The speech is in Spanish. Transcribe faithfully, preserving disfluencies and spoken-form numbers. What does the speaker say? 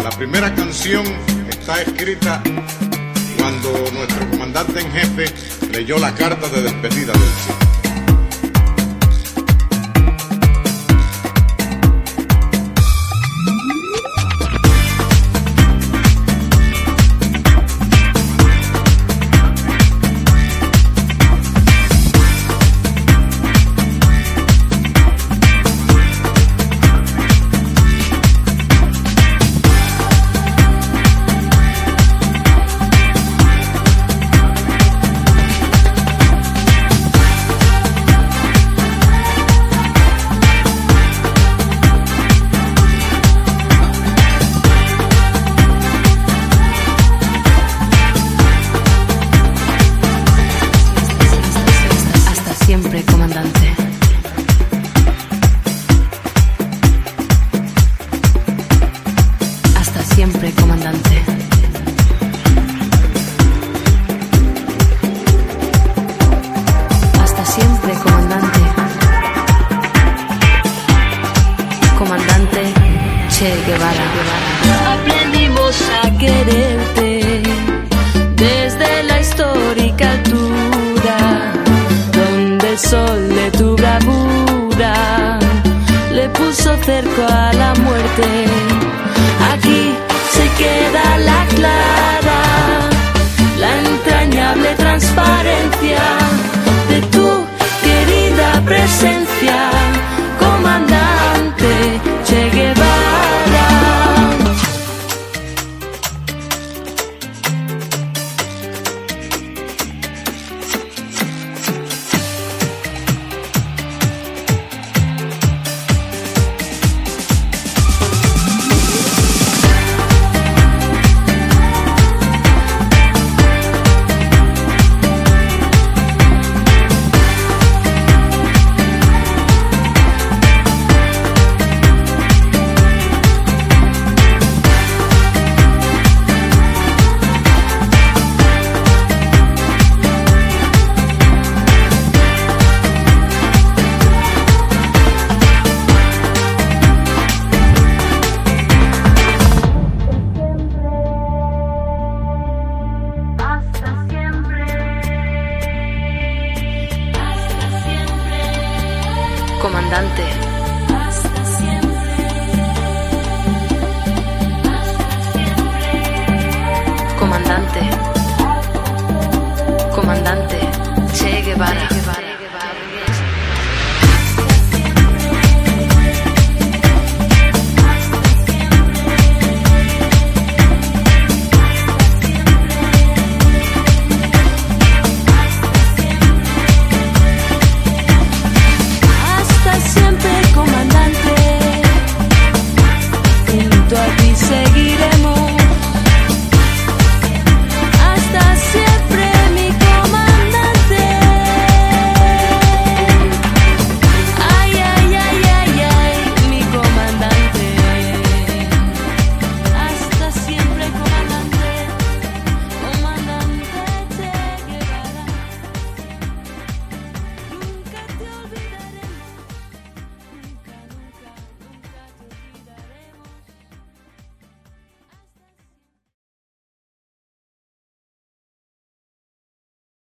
La primera canción está escrita cuando nuestro comandante en jefe leyó la carta de despedida del C I D. Siempre, comandante. Hasta siempre, comandante. Hasta siempre, comandante. Comandante Che Guevara. Aprendimos a quererte desde la histórica altura, el sol de tu bravura le puso cerco a la muerte. Aquí se queda la clara, la entrañable transparencia de tu querida presencia, comandante Che Guevara. Comandante. Hasta siempre. Hasta siempre. Comandante. Comandante Che Guevara.